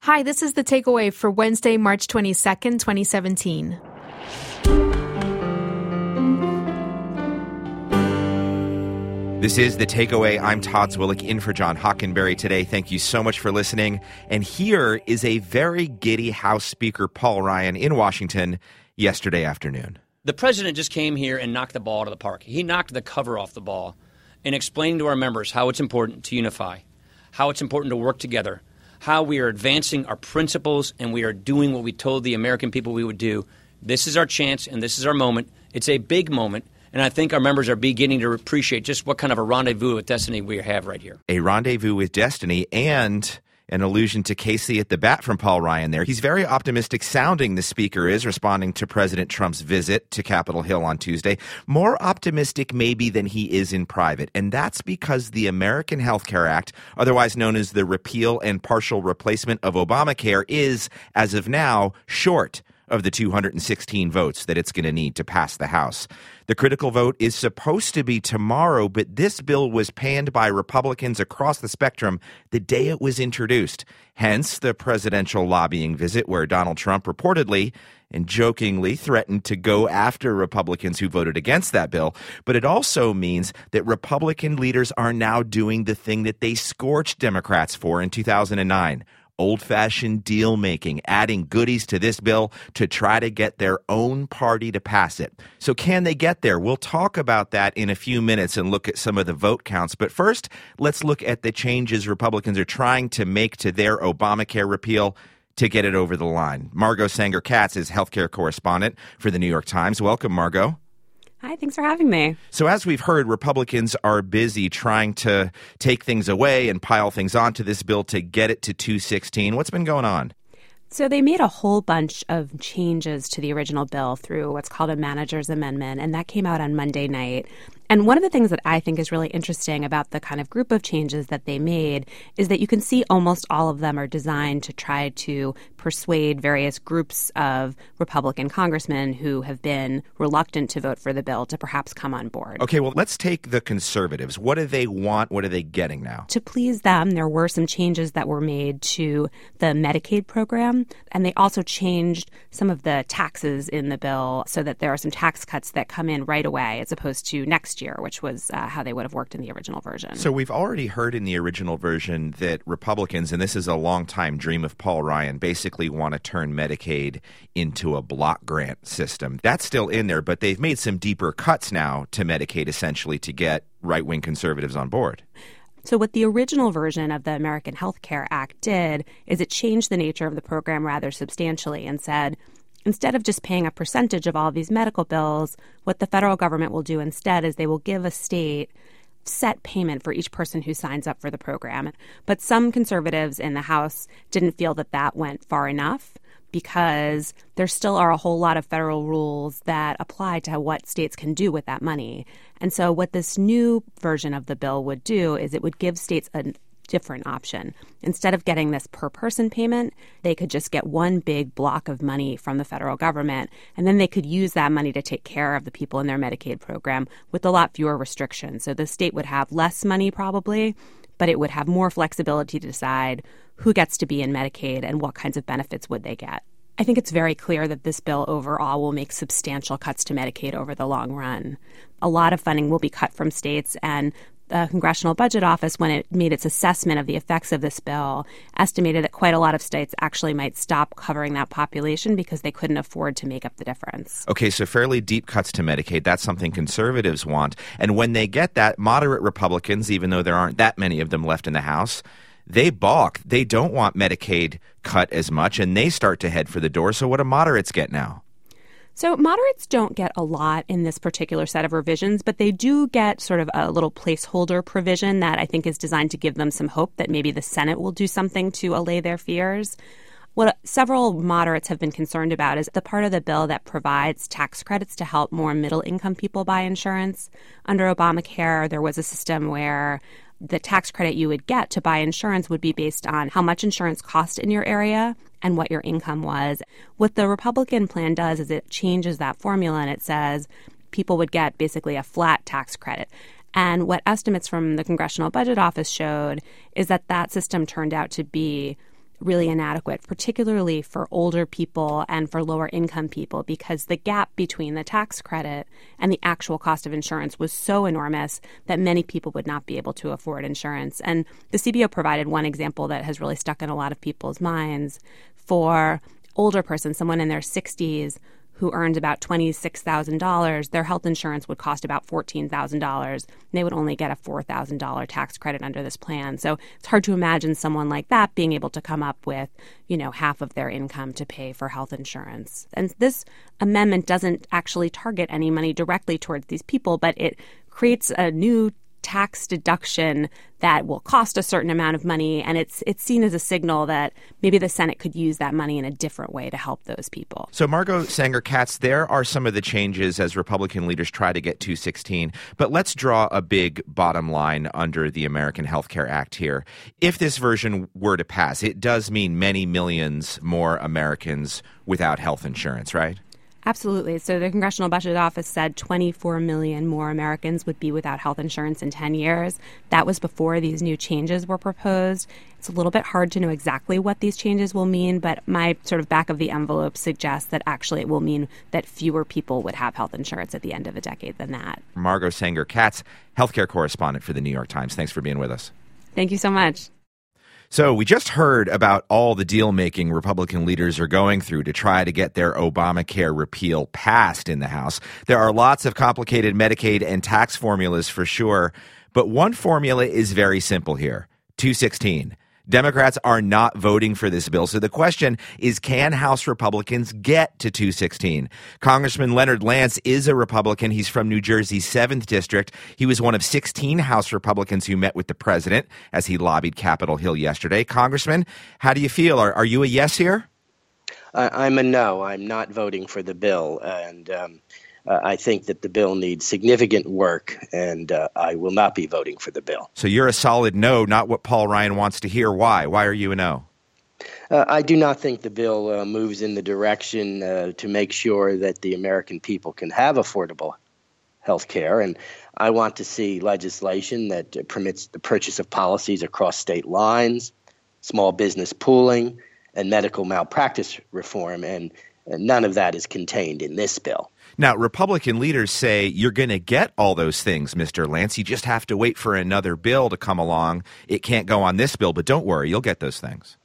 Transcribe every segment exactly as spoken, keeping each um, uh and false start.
Hi, this is The Takeaway for Wednesday, March twenty-second, twenty seventeen. This is The Takeaway. I'm Todd Zwillich in for John Hockenberry today. Thank you so much for listening. And here is a very giddy House Speaker Paul Ryan in Washington yesterday afternoon. The president just came here and knocked the ball out of the park. He knocked the cover off the ball and explained to our members how it's important to unify, how it's important to work together, how we are advancing our principles, and we are doing what we told the American people we would do. This is our chance, and this is our moment. It's a big moment, and I think our members are beginning to appreciate just what kind of a rendezvous with destiny we have right here. A rendezvous with destiny and an allusion to Casey at the bat from Paul Ryan there. He's very optimistic sounding, the speaker is, responding to President Trump's visit to Capitol Hill on Tuesday. More optimistic maybe than he is in private, and that's because the American Health Care Act, otherwise known as the repeal and partial replacement of Obamacare, is, as of now, short of the two hundred sixteen votes that it's going to need to pass the House. The critical vote is supposed to be tomorrow, but this bill was panned by Republicans across the spectrum the day it was introduced. Hence, the presidential lobbying visit where Donald Trump reportedly and jokingly threatened to go after Republicans who voted against that bill. But it also means that Republican leaders are now doing the thing that they scorched Democrats for in two thousand nine. Old-fashioned deal-making, adding goodies to this bill to try to get their own party to pass it. So can they get there? We'll talk about that in a few minutes and look at some of the vote counts. But first, let's look at the changes Republicans are trying to make to their Obamacare repeal to get it over the line. Margot Sanger-Katz is healthcare correspondent for the New York Times. Welcome, Margot. Hi, thanks for having me. So as we've heard, Republicans are busy trying to take things away and pile things onto this bill to get it to two sixteen. What's been going on? So they made a whole bunch of changes to the original bill through what's called a manager's amendment, and that came out on Monday night. And one of the things that I think is really interesting about the kind of group of changes that they made is that you can see almost all of them are designed to try to persuade various groups of Republican congressmen who have been reluctant to vote for the bill to perhaps come on board. Okay, well, let's take the conservatives. What do they want? What are they getting now? To please them, there were some changes that were made to the Medicaid program, and they also changed some of the taxes in the bill so that there are some tax cuts that come in right away as opposed to next year, which was uh, how they would have worked in the original version. So we've already heard in the original version that Republicans, and this is a longtime dream of Paul Ryan, basically want to turn Medicaid into a block grant system. That's still in there, but they've made some deeper cuts now to Medicaid essentially to get right-wing conservatives on board. So what the original version of the American Health Care Act did is it changed the nature of the program rather substantially and said, instead of just paying a percentage of all of these medical bills, what the federal government will do instead is they will give a state set payment for each person who signs up for the program. But some conservatives in the House didn't feel that that went far enough because there still are a whole lot of federal rules that apply to what states can do with that money. And so what this new version of the bill would do is it would give states a different option. Instead of getting this per person payment, they could just get one big block of money from the federal government, and then they could use that money to take care of the people in their Medicaid program with a lot fewer restrictions. So the state would have less money probably, but it would have more flexibility to decide who gets to be in Medicaid and what kinds of benefits would they get. I think it's very clear that this bill overall will make substantial cuts to Medicaid over the long run. A lot of funding will be cut from states, and the Congressional Budget Office, when it made its assessment of the effects of this bill, estimated that quite a lot of states actually might stop covering that population because they couldn't afford to make up the difference. Okay, so fairly deep cuts to Medicaid. That's something conservatives want. And when they get that, moderate Republicans, even though there aren't that many of them left in the House, they balk. They don't want Medicaid cut as much, and they start to head for the door. So what do moderates get now? So moderates don't get a lot in this particular set of revisions, but they do get sort of a little placeholder provision that I think is designed to give them some hope that maybe the Senate will do something to allay their fears. What several moderates have been concerned about is the part of the bill that provides tax credits to help more middle-income people buy insurance. Under Obamacare, there was a system where the tax credit you would get to buy insurance would be based on how much insurance cost in your area and what your income was. What the Republican plan does is it changes that formula and it says people would get basically a flat tax credit. And what estimates from the Congressional Budget Office showed is that that system turned out to be really inadequate, particularly for older people and for lower income people, because the gap between the tax credit and the actual cost of insurance was so enormous that many people would not be able to afford insurance. And the C B O provided one example that has really stuck in a lot of people's minds. For older person, someone in their sixties who earned about twenty-six thousand dollars, their health insurance would cost about fourteen thousand dollars. And they would only get a four thousand dollars tax credit under this plan. So it's hard to imagine someone like that being able to come up with, you know, half of their income to pay for health insurance. And this amendment doesn't actually target any money directly towards these people, but it creates a new tax deduction that will cost a certain amount of money, and it's it's seen as a signal that maybe the Senate could use that money in a different way to help those people. So, Margo Sanger-Katz, there are some of the changes as Republican leaders try to get two sixteen, but let's draw a big bottom line under the American Health Care Act here. If this version were to pass, it does mean many millions more Americans without health insurance, right? Absolutely. So the Congressional Budget Office said twenty-four million more Americans would be without health insurance in ten years. That was before these new changes were proposed. It's a little bit hard to know exactly what these changes will mean, but my sort of back of the envelope suggests that actually it will mean that fewer people would have health insurance at the end of a decade than that. Margo Sanger-Katz, healthcare correspondent for the New York Times. Thanks for being with us. Thank you so much. So we just heard about all the deal-making Republican leaders are going through to try to get their Obamacare repeal passed in the House. There are lots of complicated Medicaid and tax formulas for sure, but one formula is very simple here, two sixteen. Democrats are not voting for this bill. So the question is, can House Republicans get to two sixteen? Congressman Leonard Lance is a Republican. He's from New Jersey's seventh District. He was one of sixteen House Republicans who met with the president as he lobbied Capitol Hill yesterday. Congressman, how do you feel? Are, are you a yes here? Uh, I'm a no. I'm not voting for the bill. And um, uh, I think that the bill needs significant work, and uh, I will not be voting for the bill. So you're a solid no, not what Paul Ryan wants to hear. Why? Why are you a no? Uh, I do not think the bill uh, moves in the direction uh, to make sure that the American people can have affordable health care. And I want to see legislation that uh, permits the purchase of policies across state lines, small business pooling, and medical malpractice reform. And, and none of that is contained in this bill. Now, Republican leaders say you're going to get all those things, Mister Lance. You just have to wait for another bill to come along. It can't go on this bill, but don't worry, you'll get those things.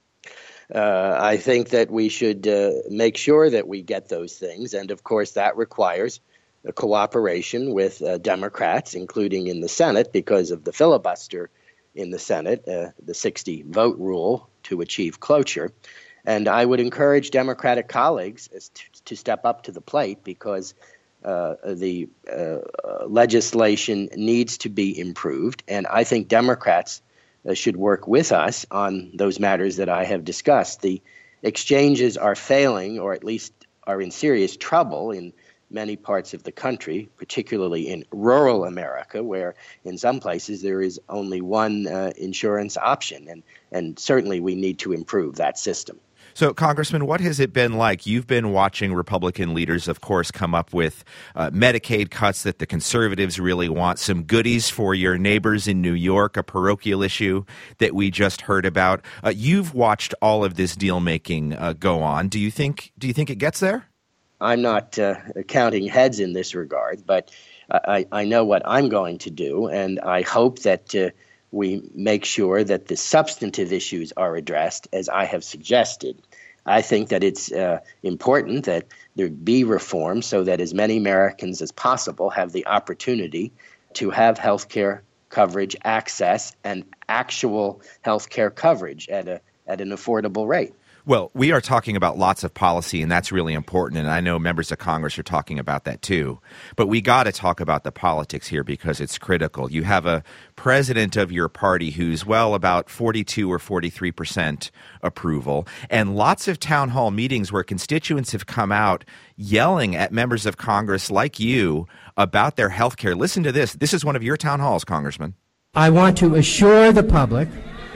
Uh, I think that we should uh, make sure that we get those things. And, of course, that requires a cooperation with uh, Democrats, including in the Senate, because of the filibuster in the Senate, uh, the sixty vote rule to achieve cloture. And I would encourage Democratic colleagues to, to step up to the plate, because uh, the uh, legislation needs to be improved. And I think Democrats uh, should work with us on those matters that I have discussed. The exchanges are failing, or at least are in serious trouble in many parts of the country, particularly in rural America, where in some places there is only one uh, insurance option. And, and certainly we need to improve that system. So, Congressman, what has it been like? You've been watching Republican leaders, of course, come up with uh, Medicaid cuts that the conservatives really want, some goodies for your neighbors in New York, a parochial issue that we just heard about. Uh, you've watched all of this deal-making uh, go on. Do you think, do you think it gets there? I'm not uh, counting heads in this regard, but I, I know what I'm going to do, and I hope that uh, we make sure that the substantive issues are addressed, as I have suggested. I think that it's uh, important that there be reform so that as many Americans as possible have the opportunity to have health care coverage, access, and actual health care coverage at a at an affordable rate. Well, we are talking about lots of policy, and that's really important, and I know members of Congress are talking about that too. But we got to talk about the politics here because it's critical. You have a president of your party who's, well, about forty-two or forty-three percent approval, and lots of town hall meetings where constituents have come out yelling at members of Congress like you about their health care. Listen to this. This is one of your town halls, Congressman. I want to assure the public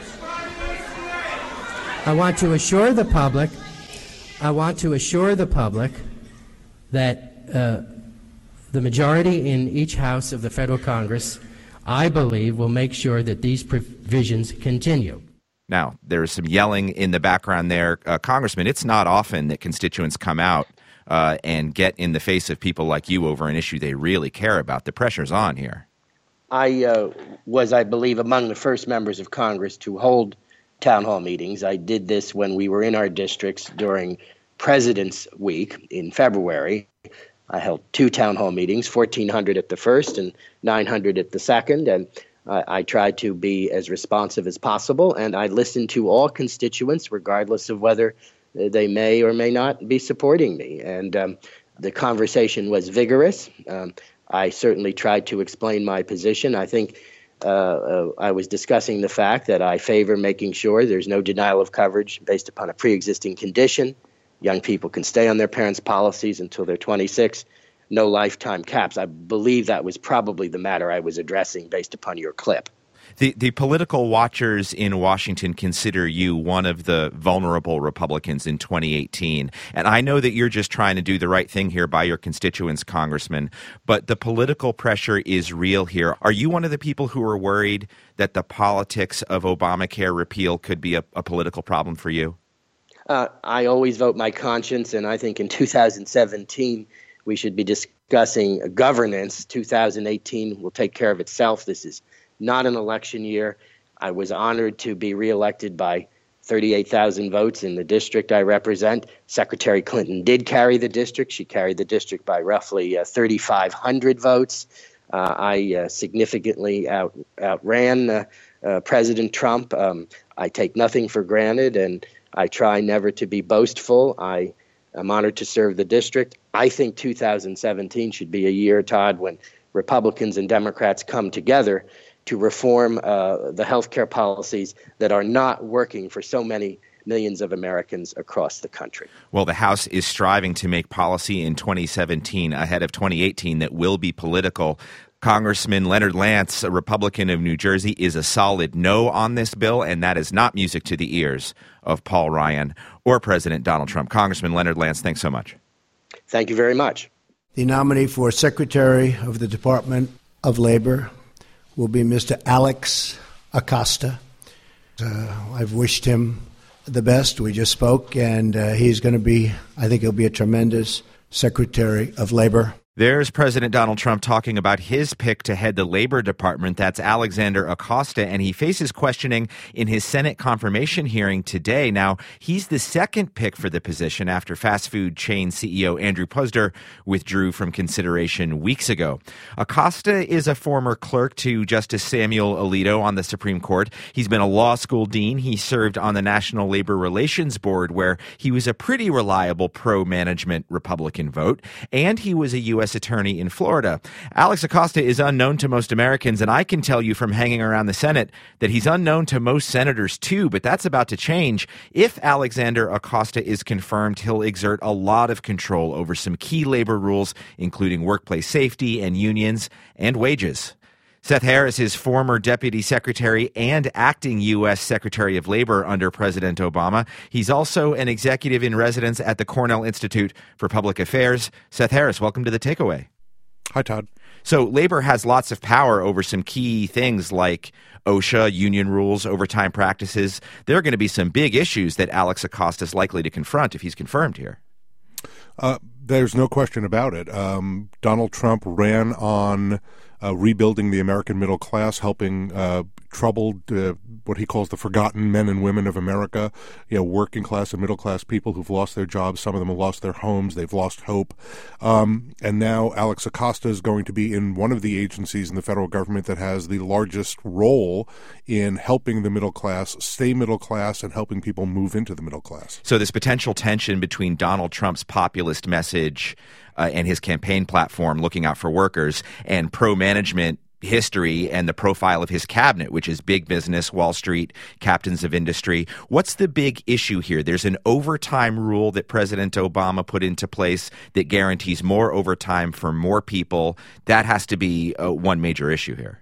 I want to assure the public, I want to assure the public that uh, the majority in each house of the federal Congress, I believe, will make sure that these provisions continue. Now, there's some yelling in the background there. Uh, Congressman, it's not often that constituents come out uh, and get in the face of people like you over an issue they really care about. The pressure's on here. I uh, was, I believe, among the first members of Congress to hold town hall meetings. I did this when we were in our districts during President's Week in February. I held two town hall meetings, fourteen hundred at the first and nine hundred at the second, and uh, I tried to be as responsive as possible, and I listened to all constituents, regardless of whether they may or may not be supporting me. And um, the conversation was vigorous. Um, I certainly tried to explain my position. I think uh, uh, I was discussing the fact that I favor making sure there's no denial of coverage based upon a pre-existing condition. Young people can stay on their parents' policies until they're twenty-six. No lifetime caps. I believe that was probably the matter I was addressing based upon your clip. The the political watchers in Washington consider you one of the vulnerable Republicans in twenty eighteen. And I know that you're just trying to do the right thing here by your constituents, Congressman, but the political pressure is real here. Are you one of the people who are worried that the politics of Obamacare repeal could be a, a political problem for you? Uh, I always vote my conscience, and I think in two thousand seventeen we should be discussing governance. two thousand eighteen will take care of itself. This is not an election year. I was honored to be reelected by thirty-eight thousand votes in the district I represent. Secretary Clinton did carry the district. She carried the district by roughly uh, thirty-five hundred votes. Uh, I uh, significantly out, outran uh, uh, President Trump. Um, I take nothing for granted, and I try never to be boastful. I am honored to serve the district. I think two thousand seventeen should be a year, Todd, when Republicans and Democrats come together to reform uh, the health care policies that are not working for so many millions of Americans across the country. Well, the House is striving to make policy in twenty seventeen ahead of twenty eighteen that will be political. Congressman Leonard Lance, a Republican of New Jersey, is a solid no on this bill, and that is not music to the ears of Paul Ryan or President Donald Trump. Congressman Leonard Lance, thanks so much. Thank you very much. The nominee for Secretary of the Department of Labor will be Mister Alex Acosta. Uh, I've wished him the best. We just spoke, and uh, he's going to be, I think he'll be a tremendous Secretary of Labor. There's President Donald Trump talking about his pick to head the Labor Department. That's Alexander Acosta, and he faces questioning in his Senate confirmation hearing today. Now, he's the second pick for the position after fast food chain C E O Andrew Puzder withdrew from consideration weeks ago. Acosta is a former clerk to Justice Samuel Alito on the Supreme Court. He's been a law school dean. He served on the National Labor Relations Board, where he was a pretty reliable pro-management Republican vote, and he was a U S attorney in Florida. Alex Acosta is unknown to most Americans, and I can tell you from hanging around the Senate that he's unknown to most senators too, but that's about to change. If Alexander Acosta is confirmed, he'll exert a lot of control over some key labor rules, including workplace safety and unions and wages. Seth Harris is former Deputy Secretary and acting U S Secretary of Labor under President Obama. He's also an executive in residence at the Cornell Institute for Public Affairs. Seth Harris, welcome to The Takeaway. Hi, Todd. So labor has lots of power over some key things like OSHA, union rules, overtime practices. There are going to be some big issues that Alex Acosta is likely to confront if he's confirmed here. Uh, there's no question about it. Um, Donald Trump ran on Uh, rebuilding the American middle class, helping uh, troubled, uh, what he calls the forgotten men and women of America, you know, working class and middle class people who've lost their jobs. Some of them have lost their homes. They've lost hope. Um, and now Alex Acosta is going to be in one of the agencies in the federal government that has the largest role in helping the middle class stay middle class and helping people move into the middle class. So this potential tension between Donald Trump's populist message Uh, and his campaign platform, looking out for workers, and pro-management history and the profile of his cabinet, which is big business, Wall Street, captains of industry. What's the big issue here? There's an overtime rule that President Obama put into place that guarantees more overtime for more people. That has to be uh, one major issue here.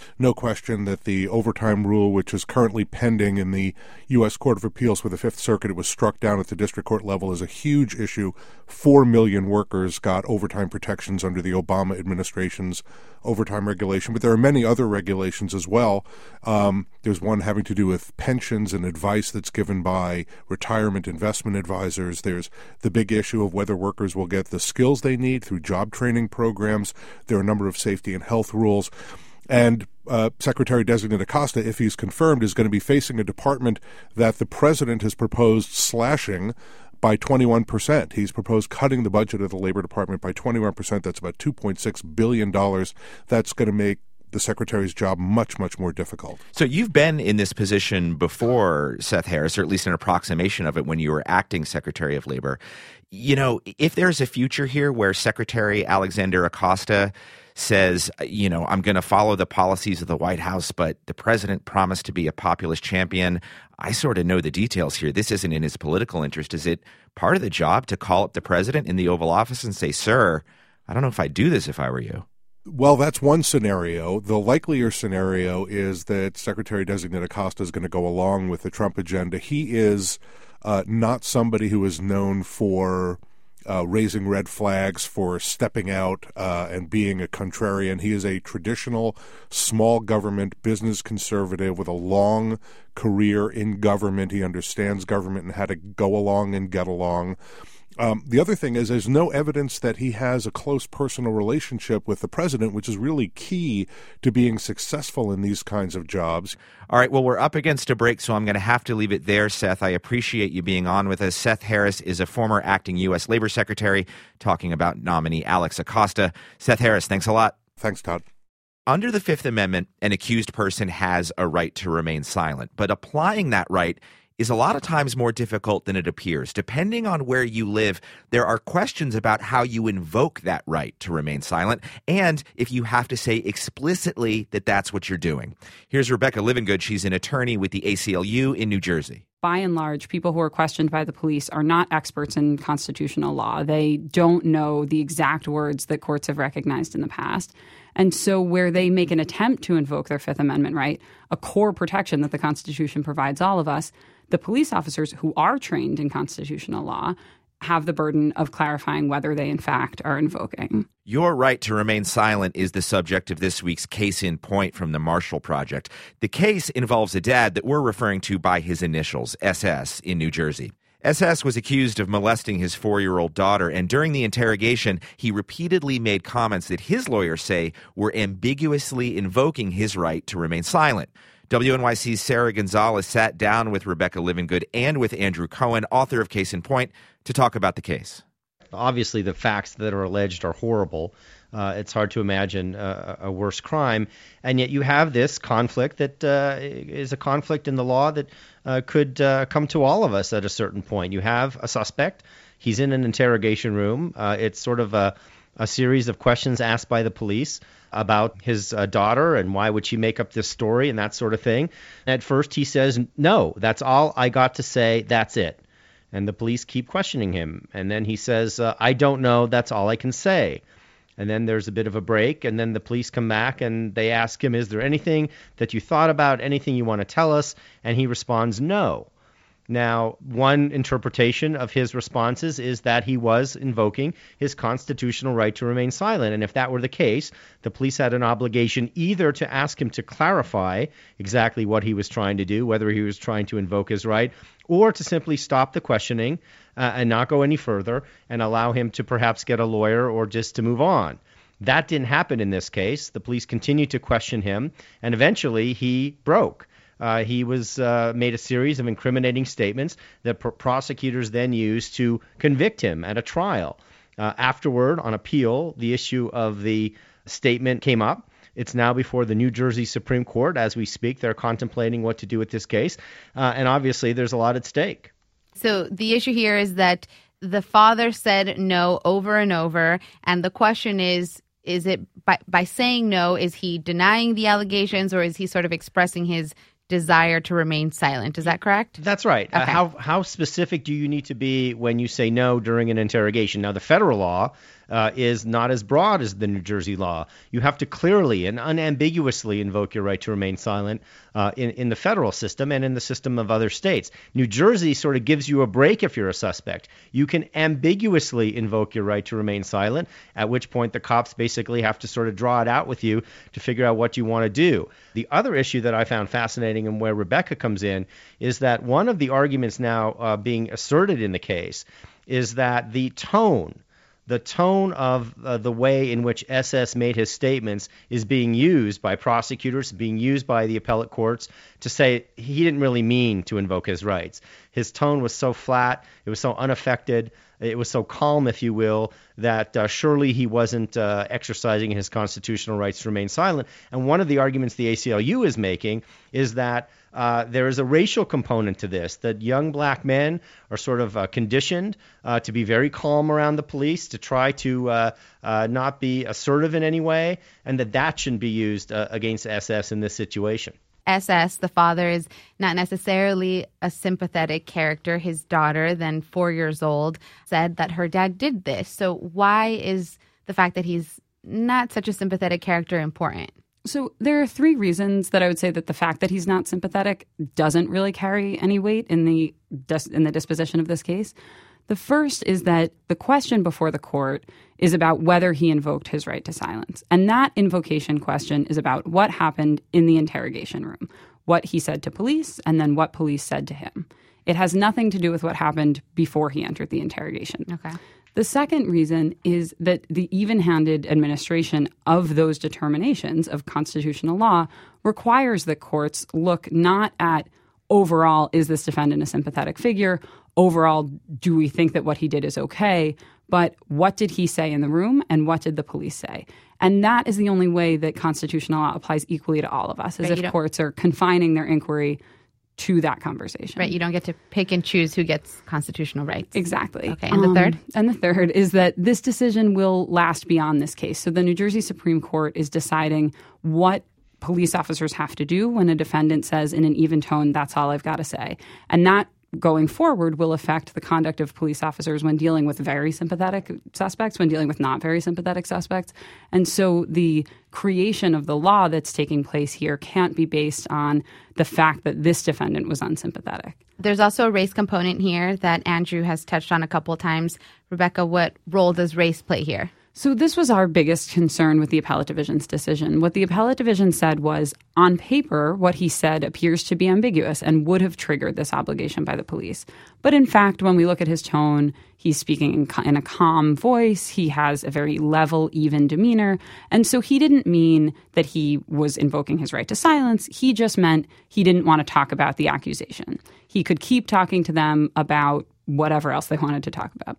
no question that the overtime rule, which is currently pending in the U S Court of Appeals for the Fifth Circuit, it was struck down at the district court level, is a huge issue. Four million workers got overtime protections under the Obama administration's overtime regulation, but there are many other regulations as well. Um, there's one having to do with pensions and advice that's given by retirement investment advisors. There's the big issue of whether workers will get the skills they need through job training programs. There are a number of safety and health rules. And uh, Secretary-designate Acosta, if he's confirmed, is going to be facing a department that the president has proposed slashing by twenty-one percent. He's proposed cutting the budget of the Labor Department by twenty-one percent. That's about two point six billion dollars. That's going to make the secretary's job much, much more difficult. So you've been in this position before, Seth Harris, or at least an approximation of it when you were acting Secretary of Labor. You know, if there's a future here where Secretary Alexander Acosta says, you know, I'm going to follow the policies of the White House, but the president promised to be a populist champion. I sort of know the details here. This isn't in his political interest. Is it part of the job to call up the president in the Oval Office and say, sir, I don't know if I'd do this if I were you? Well, that's one scenario. The likelier scenario is that Secretary-designate Acosta is going to go along with the Trump agenda. He is uh, not somebody who is known for Uh, raising red flags, for stepping out uh, and being a contrarian. He is a traditional small government business conservative with a long career in government. He understands government and how to go along and get along. Um, the other thing is there's no evidence that he has a close personal relationship with the president, which is really key to being successful in these kinds of jobs. All right, well, we're up against a break, so I'm going to have to leave it there, Seth. I appreciate you being on with us. Seth Harris is a former acting U S Labor Secretary talking about nominee Alex Acosta. Seth Harris, thanks a lot. Thanks, Todd. Under the Fifth Amendment, an accused person has a right to remain silent, but applying that right is a lot of times more difficult than it appears. Depending on where you live, there are questions about how you invoke that right to remain silent and if you have to say explicitly that that's what you're doing. Here's Rebecca Livengood. She's an attorney with the A C L U in New Jersey. By and large, people who are questioned by the police are not experts in constitutional law. They don't know the exact words that courts have recognized in the past. And so where they make an attempt to invoke their Fifth Amendment right, a core protection that the Constitution provides all of us, the police officers who are trained in constitutional law have the burden of clarifying whether they in fact are invoking. Your right to remain silent is the subject of this week's Case in Point from the Marshall Project. The case involves a dad that we're referring to by his initials, S S, in New Jersey. S S was accused of molesting his four-year-old daughter, and during the interrogation, he repeatedly made comments that his lawyers say were ambiguously invoking his right to remain silent. W N Y C's Sarah Gonzalez sat down with Rebecca Livengood and with Andrew Cohen, author of Case in Point, to talk about the case. Obviously, the facts that are alleged are horrible. Uh, it's hard to imagine uh, a worse crime. And yet you have this conflict that uh, is a conflict in the law that uh, could uh, come to all of us at a certain point. You have a suspect. He's in an interrogation room. Uh, it's sort of a, a series of questions asked by the police about his uh, daughter and why would she make up this story and that sort of thing. At first he says, no, that's all I got to say. That's it. And the police keep questioning him. And then he says, uh, I don't know. That's all I can say. And then there's a bit of a break. And then the police come back and they ask him, is there anything that you thought about, anything you want to tell us? And he responds, no. Now, one interpretation of his responses is that he was invoking his constitutional right to remain silent. And if that were the case, the police had an obligation either to ask him to clarify exactly what he was trying to do, whether he was trying to invoke his right, or to simply stop the questioning uh, and not go any further and allow him to perhaps get a lawyer or just to move on. That didn't happen in this case. The police continued to question him, and eventually he broke. Uh, he was uh, made a series of incriminating statements that pr- prosecutors then used to convict him at a trial. Uh, afterward, on appeal, the issue of the statement came up. It's now before the New Jersey Supreme Court as we speak. They're contemplating what to do with this case. Uh, and obviously, there's a lot at stake. So the issue here is that the father said no over and over. And the question is, is it by, by saying no, is he denying the allegations or is he sort of expressing his desire to remain silent? Is that correct? That's right. Okay. Uh, how how specific do you need to be when you say no during an interrogation? Now, the federal law uh, is not as broad as the New Jersey law. You have to clearly and unambiguously invoke your right to remain silent uh, in, in the federal system and in the system of other states. New Jersey sort of gives you a break if you're a suspect. You can ambiguously invoke your right to remain silent, at which point the cops basically have to sort of draw it out with you to figure out what you want to do. The other issue that I found fascinating and where Rebecca comes in is that one of the arguments now uh, being asserted in the case is that the tone, the tone of uh, the way in which S S made his statements is being used by prosecutors, being used by the appellate courts to say he didn't really mean to invoke his rights. His tone was so flat, it was so unaffected, it was so calm, if you will, that uh, surely he wasn't uh, exercising his constitutional rights to remain silent. And one of the arguments the A C L U is making is that uh, there is a racial component to this, that young black men are sort of uh, conditioned uh, to be very calm around the police, to try to uh, uh, not be assertive in any way, and that that shouldn't be used uh, against S S in this situation. S S, the father, is not necessarily a sympathetic character. His daughter, then four years old, said that her dad did this. So why is the fact that he's not such a sympathetic character important? So there are three reasons that I would say that the fact that he's not sympathetic doesn't really carry any weight in the in the disposition of this case. The first is that the question before the court is about whether he invoked his right to silence. And that invocation question is about what happened in the interrogation room, what he said to police, and then what police said to him. It has nothing to do with what happened before he entered the interrogation. Okay. The second reason is that the even-handed administration of those determinations of constitutional law requires that courts look not at overall, is this defendant a sympathetic figure? Overall, do we think that what he did is okay? But what did he say in the room and what did the police say? And that is the only way that constitutional law applies equally to all of us, as right, if courts are confining their inquiry to that conversation. Right. You don't get to pick and choose who gets constitutional rights. Exactly. Okay. And the um, third? And the third is that this decision will last beyond this case. So the New Jersey Supreme Court is deciding what police officers have to do when a defendant says in an even tone, that's all I've got to say. And that going forward will affect the conduct of police officers when dealing with very sympathetic suspects, when dealing with not very sympathetic suspects. And so the creation of the law that's taking place here can't be based on the fact that this defendant was unsympathetic. There's also a race component here that Andrew has touched on a couple of times. Rebecca, what role does race play here? So this was our biggest concern with the appellate division's decision. What the appellate division said was, on paper, what he said appears to be ambiguous and would have triggered this obligation by the police. But in fact, when we look at his tone, he's speaking in, in a calm voice. He has a very level, even demeanor. And so he didn't mean that he was invoking his right to silence. He just meant he didn't want to talk about the accusation. He could keep talking to them about whatever else they wanted to talk about.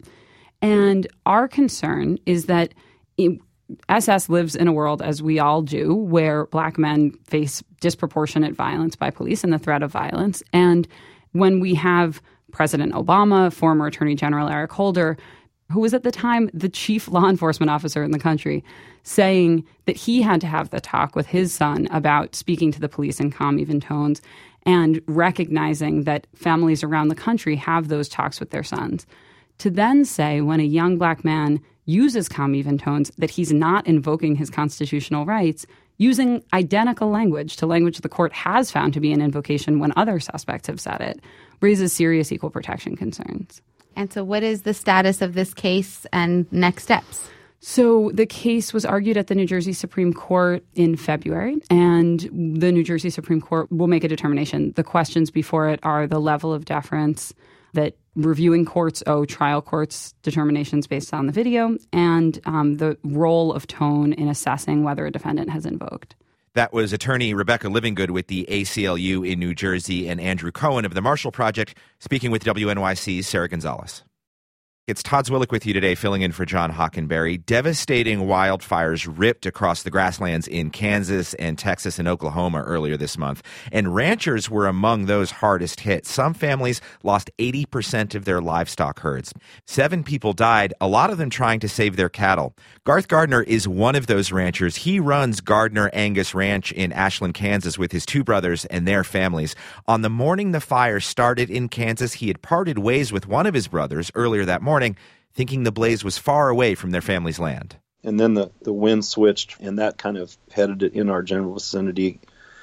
And our concern is that it, S S lives in a world, as we all do, where black men face disproportionate violence by police and the threat of violence. And when we have President Obama, former Attorney General Eric Holder, who was at the time the chief law enforcement officer in the country, saying that he had to have the talk with his son about speaking to the police in calm, even tones, and recognizing that families around the country have those talks with their sons. To then say when a young black man uses calm, even tones that he's not invoking his constitutional rights, using identical language to language the court has found to be an invocation when other suspects have said it, raises serious equal protection concerns. And so what is the status of this case and next steps? So the case was argued at the New Jersey Supreme Court in February, and the New Jersey Supreme Court will make a determination. The questions before it are the level of deference that reviewing courts owe trial courts determinations based on the video, and um, the role of tone in assessing whether a defendant has invoked. That was attorney Rebecca Livingood with the A C L U in New Jersey and Andrew Cohen of the Marshall Project speaking with W N Y C's Sarah Gonzalez. It's Todd Zwillich with you today, filling in for John Hockenberry. Devastating wildfires ripped across the grasslands in Kansas and Texas and Oklahoma earlier this month, and ranchers were among those hardest hit. Some families lost eighty percent of their livestock herds. Seven people died, a lot of them trying to save their cattle. Garth Gardner is one of those ranchers. He runs Gardner Angus Ranch in Ashland, Kansas, with his two brothers and their families. On the morning the fire started in Kansas, he had parted ways with one of his brothers earlier that morning. thinking the blaze was far away from their family's land. And then the, the wind switched, and that kind of headed it in our general vicinity.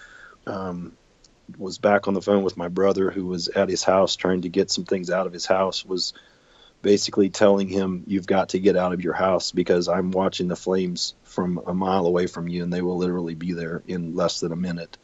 Um, was back on the phone with my brother, who was at his house trying to get some things out of his house, was basically telling him, you've got to get out of your house because I'm watching the flames from a mile away from you, and they will literally be there in less than a minute.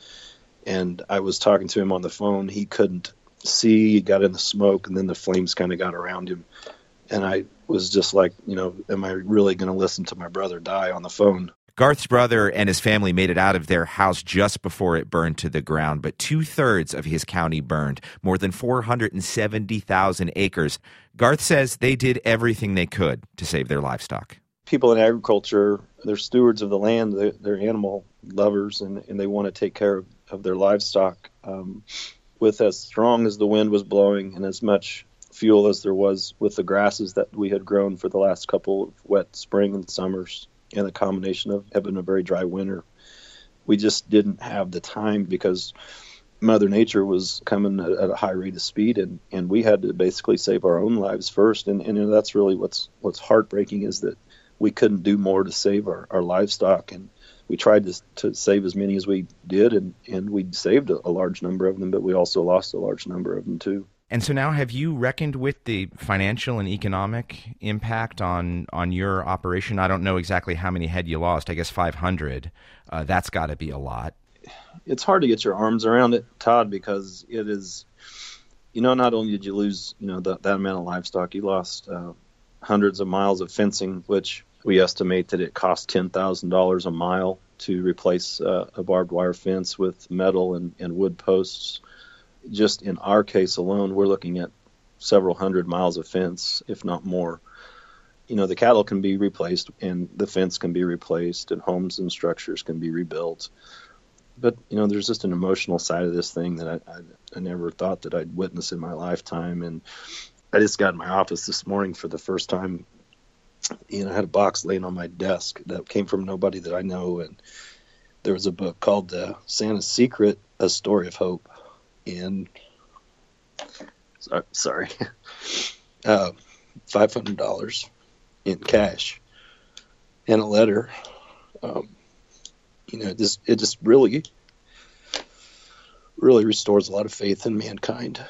And I was talking to him on the phone. He couldn't see. He got in the smoke, and then the flames kind of got around him. And I was just like, you know, am I really going to listen to my brother die on the phone? Garth's brother and his family made it out of their house just before it burned to the ground, but two-thirds of his county burned, more than four hundred seventy thousand acres. Garth says they did everything they could to save their livestock. People in agriculture, they're stewards of the land, they're, they're animal lovers, and, and they want to take care of, of their livestock. Um, with as strong as the wind was blowing and as much fuel as there was with the grasses that we had grown for the last couple of wet spring and summers, and the combination of having a very dry winter, we just didn't have the time because Mother Nature was coming at, at a high rate of speed, and, and we had to basically save our own lives first. And, and you know, that's really what's what's heartbreaking, is that we couldn't do more to save our, our livestock. And we tried to, to save as many as we did, and, and we saved a, a large number of them, but we also lost a large number of them too. And so now, have you reckoned with the financial and economic impact on, on your operation? I don't know exactly how many head you lost. I guess five hundred. Uh, that's got to be a lot. It's hard to get your arms around it, Todd, because it is, you know, not only did you lose, you know, the, that amount of livestock, you lost uh, hundreds of miles of fencing, which we estimate that it cost ten thousand dollars a mile to replace uh, a barbed wire fence with metal and, and wood posts. Just in our case alone, we're looking at several hundred miles of fence, if not more. You know, the cattle can be replaced, and the fence can be replaced, and homes and structures can be rebuilt. But, you know, there's just an emotional side of this thing that I, I, I never thought that I'd witness in my lifetime. And I just got in my office this morning for the first time. You know, I had a box laying on my desk that came from nobody that I know. And there was a book called uh, Santa's Secret, A Story of Hope. And sorry, uh, five hundred dollars in cash and a letter. Um, you know, just it just really, really restores a lot of faith in mankind.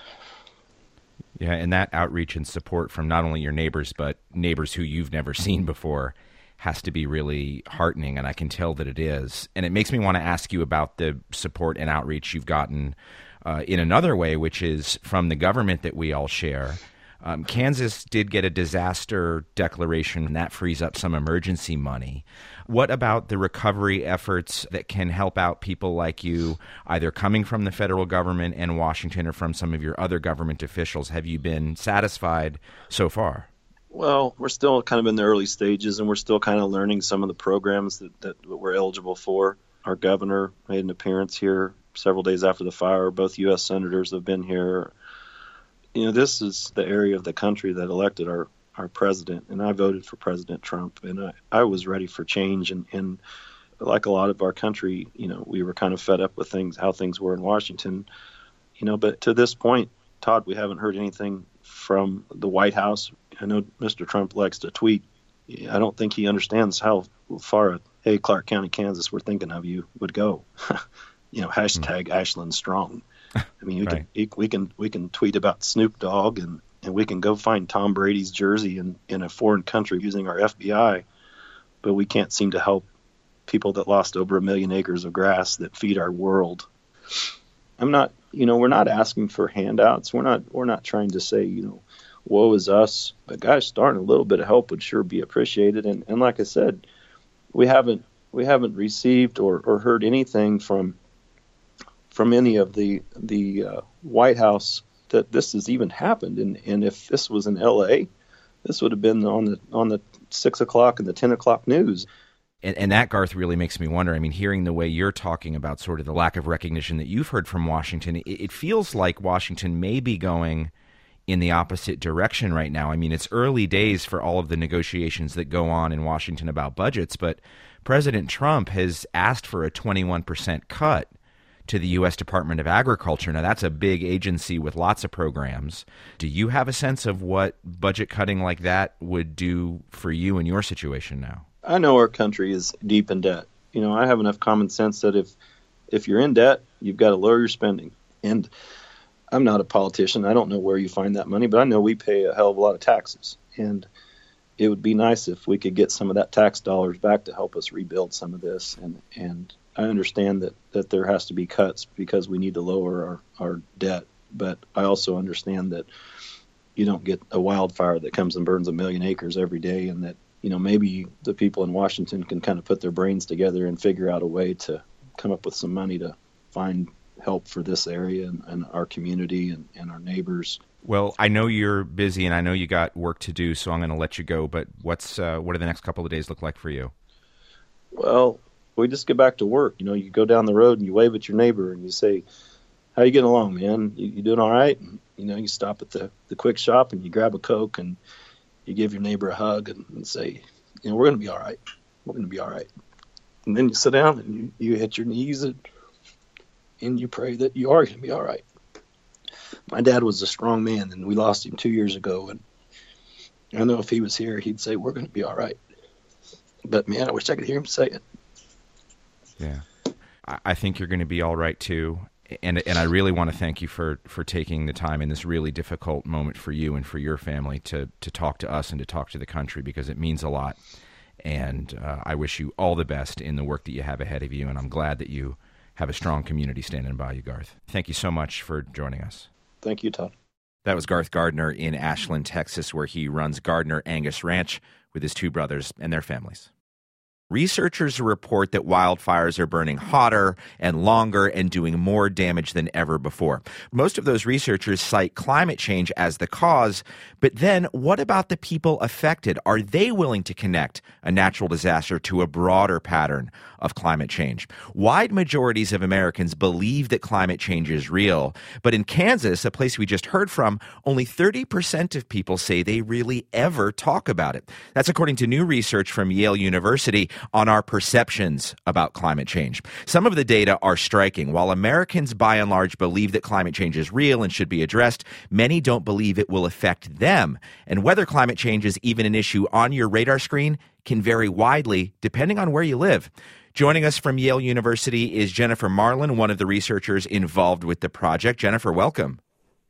Yeah, and that outreach and support from not only your neighbors, but neighbors who you've never seen before has to be really heartening, and I can tell that it is. And it makes me want to ask you about the support and outreach you've gotten Uh, in another way, which is from the government that we all share. Um, Kansas did get a disaster declaration, and that frees up some emergency money. What about the recovery efforts that can help out people like you, either coming from the federal government and Washington or from some of your other government officials? Have you been satisfied so far? Well, we're still kind of in the early stages, and we're still kind of learning some of the programs that, that we're eligible for. Our governor made an appearance here several days after the fire. Both U S senators have been here. You know, this is the area of the country that elected our, our president, and I voted for President Trump, and I, I was ready for change. And, and like a lot of our country, you know, we were kind of fed up with things, how things were in Washington, you know, but to this point, Todd, we haven't heard anything from the White House. I know Mister Trump likes to tweet. I don't think he understands how far, hey, Clark County, Kansas, we're thinking of you would go. You know, hashtag mm. Ashland Strong. I mean, we right. can we can we can tweet about Snoop Dogg, and, and we can go find Tom Brady's jersey in, in a foreign country using our F B I, but we can't seem to help people that lost over a million acres of grass that feed our world. I'm not, you know, we're not asking for handouts. We're not we're not trying to say, you know, woe is us. But guys, starting a little bit of help would sure be appreciated. And and like I said, we haven't we haven't received or, or heard anything from. from any of the the uh, White House that this has even happened. And, and if this was in L A, this would have been on the on the six o'clock and the ten o'clock news. And, and that, Garth, really makes me wonder. I mean, hearing the way you're talking about sort of the lack of recognition that you've heard from Washington, it, it feels like Washington may be going in the opposite direction right now. I mean, it's early days for all of the negotiations that go on in Washington about budgets, but President Trump has asked for a twenty-one percent cut to the U S Department of Agriculture. Now, that's a big agency with lots of programs. Do you have a sense of what budget cutting like that would do for you in your situation now? I know our country is deep in debt. You know, I have enough common sense that if if you're in debt, you've got to lower your spending. And I'm not a politician. I don't know where you find that money, but I know we pay a hell of a lot of taxes. And it would be nice if we could get some of that tax dollars back to help us rebuild some of this. And, and I understand that, that there has to be cuts because we need to lower our, our debt. But I also understand that you don't get a wildfire that comes and burns a million acres every day, and that, you know, maybe the people in Washington can kind of put their brains together and figure out a way to come up with some money to find help for this area and, and our community and, and our neighbors. Well, I know you're busy and I know you got work to do, so I'm going to let you go. But what's uh, what do the next couple of days look like for you? Well, we just get back to work. You know, you go down the road and you wave at your neighbor and you say, "How you getting along, man? You, you doing all right?" And, you know, you stop at the, the quick shop and you grab a Coke and you give your neighbor a hug and, and say, "You know, we're going to be all right. We're going to be all right." And then you sit down and you, you hit your knees and, and you pray that you are going to be all right. My dad was a strong man, and we lost him two years ago. And I know if he was here, he'd say, "We're going to be all right." But, man, I wish I could hear him say it. Yeah. I think you're going to be all right, too. And and I really want to thank you for, for taking the time in this really difficult moment for you and for your family to, to talk to us and to talk to the country, because it means a lot. And uh, I wish you all the best in the work that you have ahead of you, and I'm glad that you have a strong community standing by you, Garth. Thank you so much for joining us. Thank you, Todd. That was Garth Gardner in Ashland, Texas, where he runs Gardner Angus Ranch with his two brothers and their families. Researchers report that wildfires are burning hotter and longer and doing more damage than ever before. Most of those researchers cite climate change as the cause, but then what about the people affected? Are they willing to connect a natural disaster to a broader pattern of climate change? Wide majorities of Americans believe that climate change is real, but in Kansas, a place we just heard from, only thirty percent of people say they really ever talk about it. That's according to new research from Yale University on our perceptions about climate change. Some of the data are striking. While Americans by and large believe that climate change is real and should be addressed, many don't believe it will affect them. And whether climate change is even an issue on your radar screen can vary widely depending on where you live. Joining us from Yale University is Jennifer Marlin, one of the researchers involved with the project. Jennifer, welcome.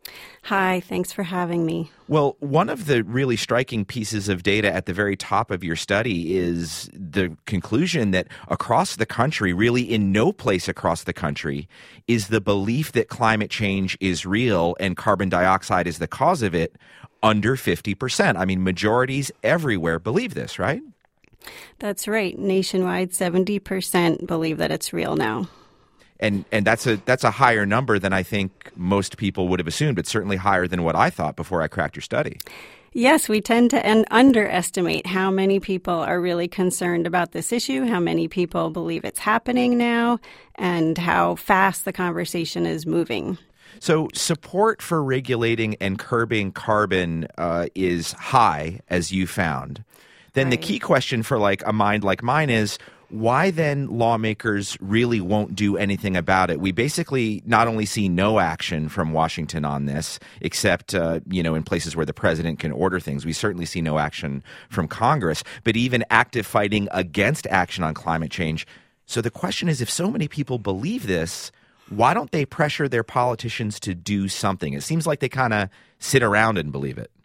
Hi, thanks for having me. Well, one of the really striking pieces of data at the very top of your study is the conclusion that across the country, really in no place across the country, is the belief that climate change is real and carbon dioxide is the cause of it under fifty percent. I mean, majorities everywhere believe this, right? That's right. Nationwide, seventy percent believe that it's real now. And and that's a that's a higher number than I think most people would have assumed. It's certainly higher than what I thought before I cracked your study. Yes, we tend to en- underestimate how many people are really concerned about this issue, how many people believe it's happening now, and how fast the conversation is moving. So support for regulating and curbing carbon uh, is high, as you found. Then right. The key question for like a mind like mine is, why then lawmakers really won't do anything about it? We basically not only see no action from Washington on this, except, uh, you know, in places where the president can order things. We certainly see no action from Congress, but even active fighting against action on climate change. So the question is, if so many people believe this, why don't they pressure their politicians to do something? It seems like they kind of sit around and believe it.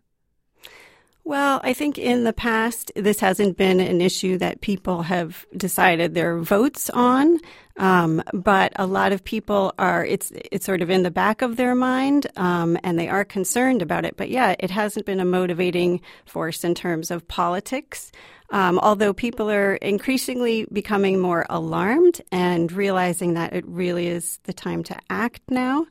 Well, I think in the past, this hasn't been an issue that people have decided their votes on. Um, but a lot of people are, it's it's sort of in the back of their mind, um, and they are concerned about it. But yeah, it hasn't been a motivating force in terms of politics. Um, although people are increasingly becoming more alarmed and realizing that it really is the time to act now.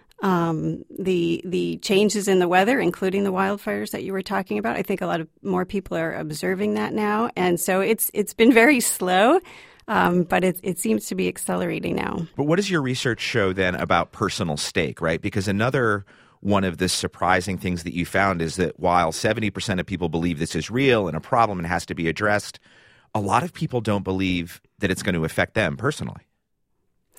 Um, the the changes in the weather, including the wildfires that you were talking about, I think a lot of more people are observing that now, and so it's it's been very slow, um, but it it seems to be accelerating now. But what does your research show then about personal stake, right? Because another one of the surprising things that you found is that while seventy percent of people believe this is real and a problem and has to be addressed, a lot of people don't believe that it's going to affect them personally.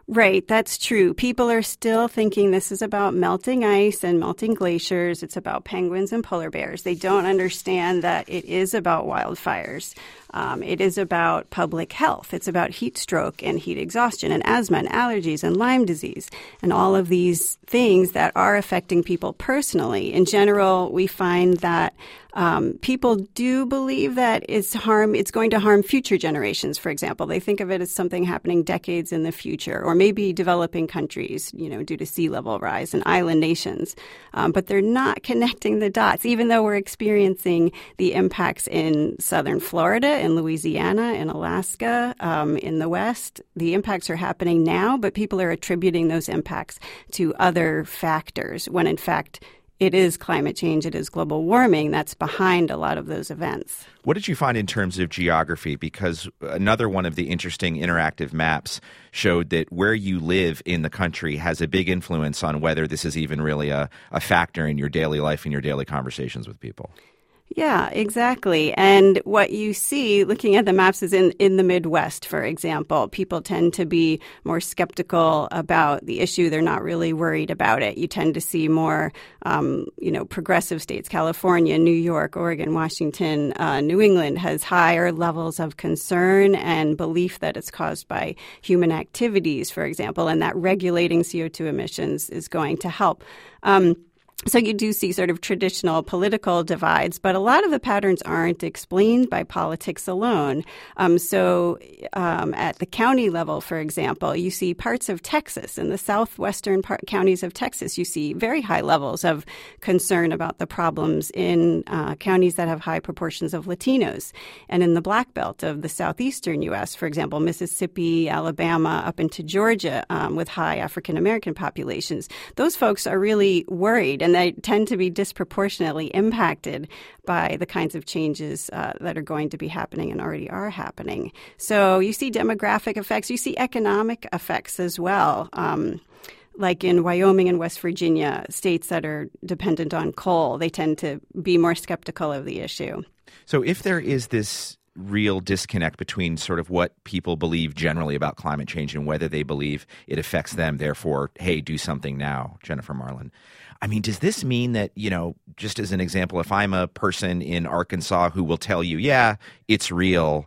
Right, that's true. People are still thinking this is about melting ice and melting glaciers. It's about penguins and polar bears. They don't understand that it is about wildfires. Um, it is about public health. It's about heat stroke and heat exhaustion and asthma and allergies and Lyme disease and all of these things that are affecting people personally. In general, we find that um, people do believe that it's harm. It's going to harm future generations, for example. They think of it as something happening decades in the future, or maybe developing countries, you know, due to sea level rise and island nations. Um, but they're not connecting the dots, even though we're experiencing the impacts in southern Florida, in Louisiana, in Alaska, um, in the West. The impacts are happening now, but people are attributing those impacts to other factors, when in fact it is climate change, it is global warming that's behind a lot of those events. What did you find in terms of geography? Because another one of the interesting interactive maps showed that where you live in the country has a big influence on whether this is even really a, a factor in your daily life and your daily conversations with people. Yeah, exactly. And what you see looking at the maps is in, in the Midwest, for example, people tend to be more skeptical about the issue. They're not really worried about it. You tend to see more, um, you know, progressive states, California, New York, Oregon, Washington, uh, New England has higher levels of concern and belief that it's caused by human activities, for example, and that regulating C O two emissions is going to help. Um, So you do see sort of traditional political divides, but a lot of the patterns aren't explained by politics alone. Um, so um, at the county level, for example, you see parts of Texas, in the southwestern part, counties of Texas, you see very high levels of concern about the problems in uh, counties that have high proportions of Latinos. And in the Black Belt of the southeastern U S, for example, Mississippi, Alabama, up into Georgia, um, with high African-American populations, those folks are really worried. And And they tend to be disproportionately impacted by the kinds of changes uh, that are going to be happening and already are happening. So you see demographic effects. You see economic effects as well. Um, like in Wyoming and West Virginia, states that are dependent on coal, they tend to be more skeptical of the issue. So if there is this real disconnect between sort of what people believe generally about climate change and whether they believe it affects them, therefore, hey, do something now, Jennifer Marlin. I mean, does this mean that, you know, just as an example, if I'm a person in Arkansas who will tell you, yeah, it's real,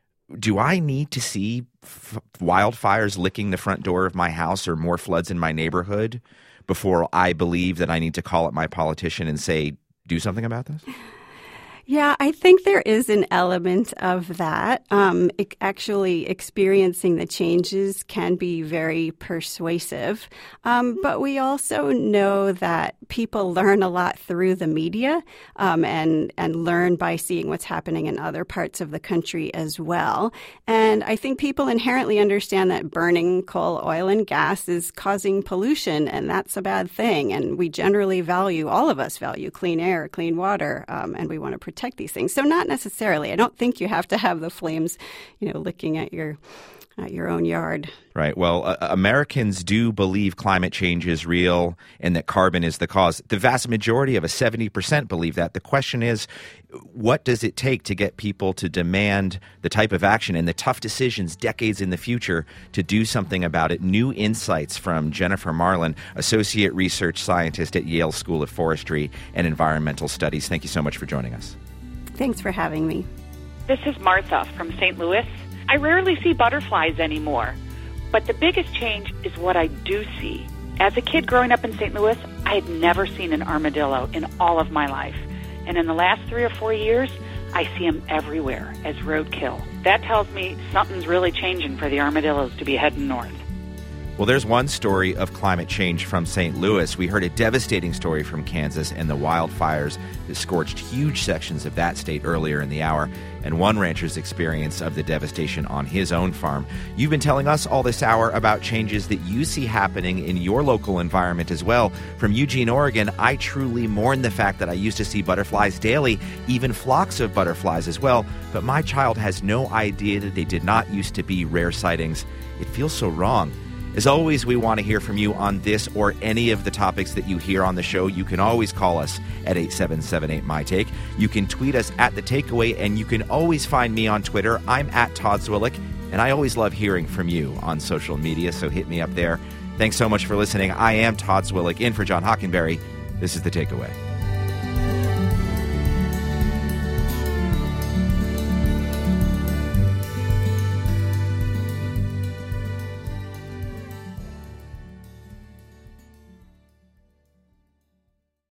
do I need to see f- wildfires licking the front door of my house or more floods in my neighborhood before I believe that I need to call up my politician and say, do something about this? Yeah, I think there is an element of that. Um, it, actually experiencing the changes can be very persuasive. Um, but we also know that people learn a lot through the media um, and, and learn by seeing what's happening in other parts of the country as well. And I think people inherently understand that burning coal, oil, and gas is causing pollution, and that's a bad thing. And we generally value, all of us value clean air, clean water, um, and we want to protect these things. So not necessarily. I don't think you have to have the flames, you know, licking at your at your own yard. Right. Well, uh, Americans do believe climate change is real and that carbon is the cause. The vast majority of us, seventy percent, believe that. The question is, what does it take to get people to demand the type of action and the tough decisions decades in the future to do something about it? New insights from Jennifer Marlin, Associate Research Scientist at Yale School of Forestry and Environmental Studies. Thank you so much for joining us. Thanks for having me. This is Martha from Saint Louis. I rarely see butterflies anymore, but the biggest change is what I do see. As a kid growing up in Saint Louis, I had never seen an armadillo in all of my life. And in the last three or four years, I see them everywhere as roadkill. That tells me something's really changing for the armadillos to be heading north. Well, there's one story of climate change from Saint Louis. We heard a devastating story from Kansas and the wildfires that scorched huge sections of that state earlier in the hour, and one rancher's experience of the devastation on his own farm. You've been telling us all this hour about changes that you see happening in your local environment as well. From Eugene, Oregon, I truly mourn the fact that I used to see butterflies daily, even flocks of butterflies as well, but my child has no idea that they did not used to be rare sightings. It feels so wrong. As always, we want to hear from you on this or any of the topics that you hear on the show. You can always call us at eight seven seven eight, M Y take. You can tweet us at The Takeaway, and you can always find me on Twitter. I'm at Todd Zwillich. And I always love hearing from you on social media, so hit me up there. Thanks so much for listening. I am Todd Zwillich, in for John Hockenberry. This is The Takeaway.